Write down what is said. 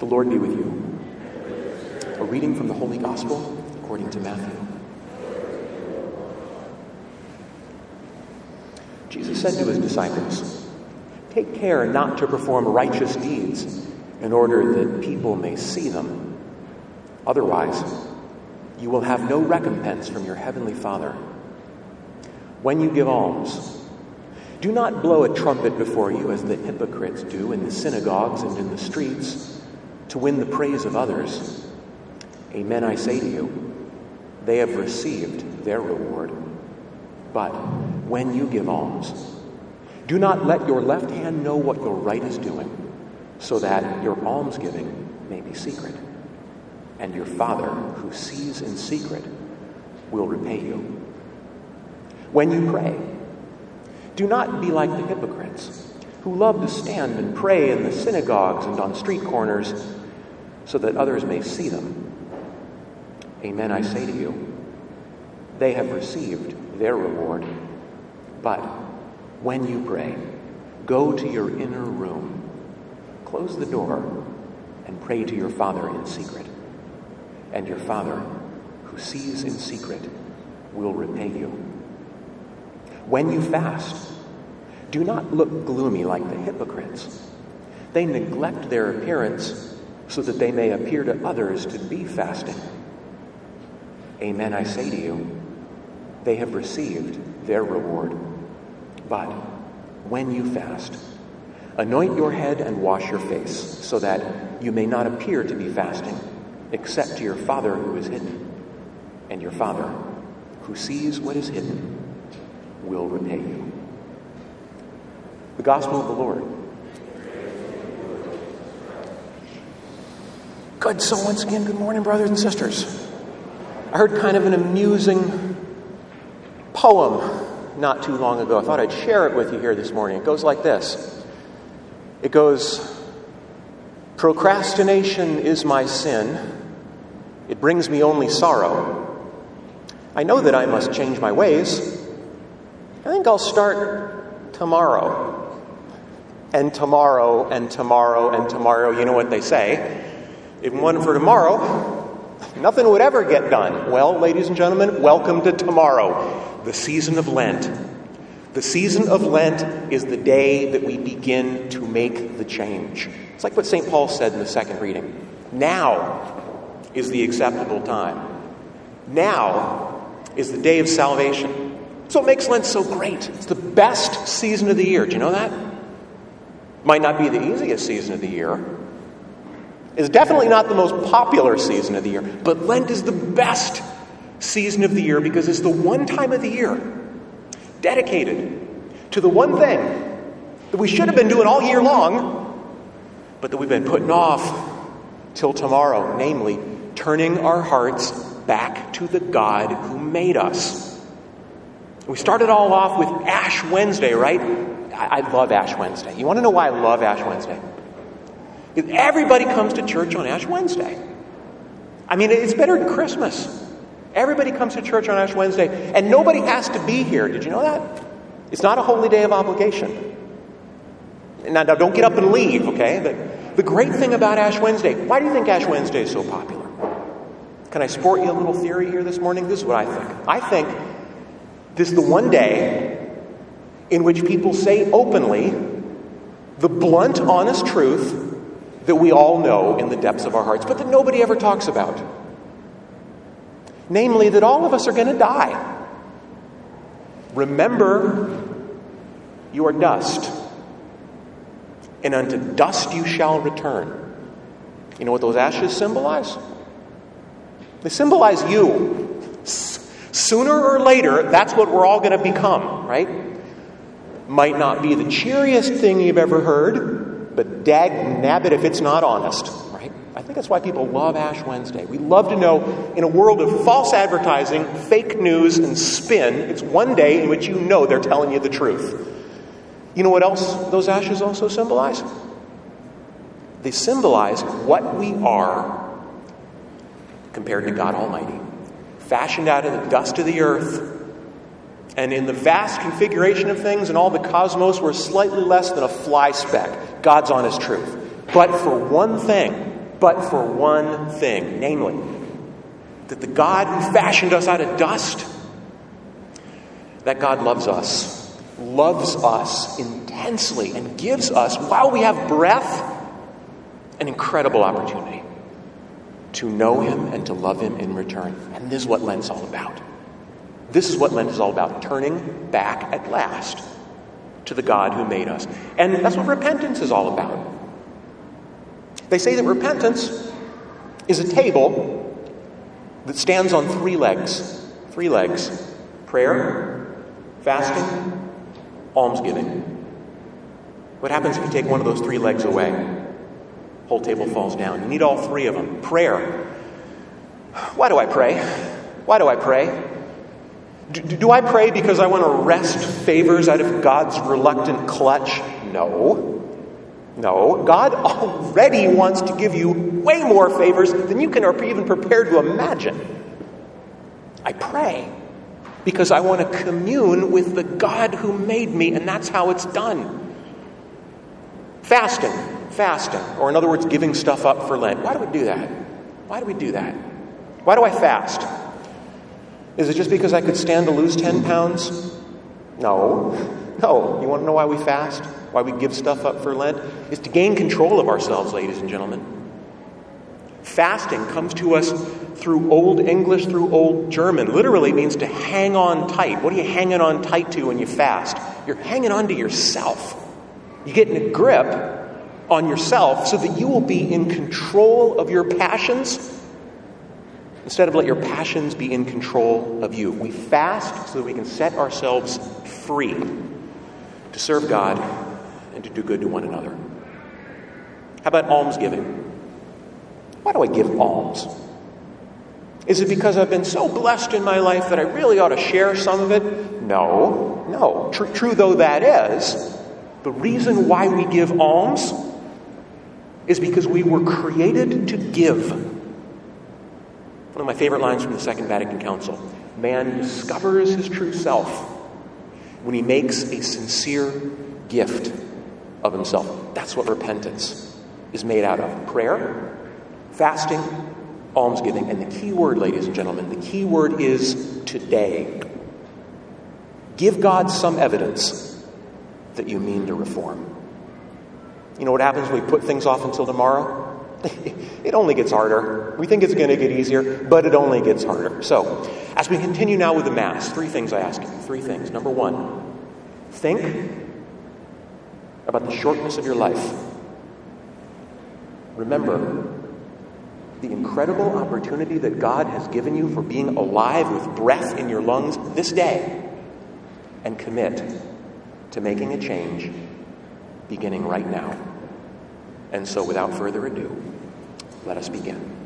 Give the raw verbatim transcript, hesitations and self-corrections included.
The Lord be with you. A reading from the Holy Gospel according to Matthew. Jesus said to his disciples, "Take care not to perform righteous deeds in order that people may see them. Otherwise, you will have no recompense from your heavenly Father. When you give alms, do not blow a trumpet before you as the hypocrites do in the synagogues and in the streets, to win the praise of others. Amen, I say to you, they have received their reward. But when you give alms, do not let your left hand know what your right is doing, so that your almsgiving may be secret. And your Father, who sees in secret, will repay you. When you pray, do not be like the hypocrites, who love to stand and pray in the synagogues and on street corners, so that others may see them. Amen, I say to you, they have received their reward. But when you pray, go to your inner room, close the door, and pray to your Father in secret. And your Father, who sees in secret, will repay you. When you fast, do not look gloomy like the hypocrites. They neglect their appearance so that they may appear to others to be fasting. Amen, I say to you, they have received their reward. But when you fast, anoint your head and wash your face, so that you may not appear to be fasting, except to your Father who is hidden. And your Father, who sees what is hidden, will repay you." The Gospel of the Lord. Good. So once again, good morning, brothers and sisters. I heard kind of an amusing poem not too long ago. I thought I'd share it with you here this morning. It goes like this. It goes, "Procrastination is my sin. It brings me only sorrow. I know that I must change my ways. I think I'll start tomorrow. And tomorrow, and tomorrow, and tomorrow." You know what they say. If one for tomorrow, nothing would ever get done. Well, ladies and gentlemen, welcome to tomorrow, the season of Lent. The season of Lent is the day that we begin to make the change. It's like what Saint Paul said in the second reading. Now is the acceptable time. Now is the day of salvation. That's what makes Lent so great. It's the best season of the year. Do you know that? Might not be the easiest season of the year. It's definitely not the most popular season of the year. But Lent is the best season of the year because it's the one time of the year dedicated to the one thing that we should have been doing all year long, but that we've been putting off till tomorrow, namely, turning our hearts back to the God who made us. We started all off with Ash Wednesday, right? I, I love Ash Wednesday. You want to know why I love Ash Wednesday? Because everybody comes to church on Ash Wednesday. I mean, it's better than Christmas. Everybody comes to church on Ash Wednesday, and nobody has to be here. Did you know that? It's not a holy day of obligation. Now, now don't get up and leave, okay? But the great thing about Ash Wednesday, why do you think Ash Wednesday is so popular? Can I sport you a little theory here this morning? This is what I think. I think this is the one day in which people say openly the blunt, honest truth that we all know in the depths of our hearts, but that nobody ever talks about. Namely, that all of us are going to die. Remember, you are dust, and unto dust you shall return. You know what those ashes symbolize? They symbolize you. S- sooner or later, that's what we're all going to become, right? Might not be the cheeriest thing you've ever heard, but dag nabbit if it's not honest, right? I think that's why people love Ash Wednesday. We love to know, in a world of false advertising, fake news, and spin, it's one day in which you know they're telling you the truth. You know what else those ashes also symbolize? They symbolize what we are compared to God Almighty, fashioned out of the dust of the earth. And in the vast configuration of things in all the cosmos, we're slightly less than a fly speck. God's honest truth. But for one thing, but for one thing, namely, that the God who fashioned us out of dust, that God loves us, loves us intensely, and gives us, while we have breath, an incredible opportunity to know him and to love him in return. And this is what Lent is all about. This is what Lent is all about, turning back at last to the God who made us. And that's what repentance is all about. They say that repentance is a table that stands on three legs. Three legs. Prayer, fasting, almsgiving. What happens if you take one of those three legs away? The whole table falls down. You need all three of them. Prayer. Why do I pray? Why do I pray? Do, do I pray because I want to wrest favors out of God's reluctant clutch? No. No. God already wants to give you way more favors than you can or even prepare to imagine. I pray because I want to commune with the God who made me, and that's how it's done. Fasting. Fasting. Or in other words, giving stuff up for Lent. Why do we do that? Why do we do that? Why do I fast? Is it just because I could stand to lose ten pounds? No. No. You want to know why we fast? Why we give stuff up for Lent? It's to gain control of ourselves, ladies and gentlemen. Fasting comes to us through Old English, through Old German. Literally means to hang on tight. What are you hanging on tight to when you fast? You're hanging on to yourself. You get in a grip on yourself so that you will be in control of your passions instead of let your passions be in control of you. We fast so that we can set ourselves free to serve God and to do good to one another. How about almsgiving? Why do I give alms? Is it because I've been so blessed in my life that I really ought to share some of it? No, no. True, true though that is, the reason why we give alms is because we were created to give. One of my favorite lines from the Second Vatican Council. Man discovers his true self when he makes a sincere gift of himself. That's what repentance is made out of. Prayer, fasting, almsgiving. And the key word, ladies and gentlemen, the key word is today. Give God some evidence that you mean to reform. You know what happens when we put things off until tomorrow? It only gets harder. We think it's going to get easier, but it only gets harder. So, as we continue now with the Mass, three things I ask you. Three things. Number one, think about the shortness of your life. Remember the incredible opportunity that God has given you for being alive with breath in your lungs this day, and commit to making a change beginning right now. And so, without further ado, let us begin.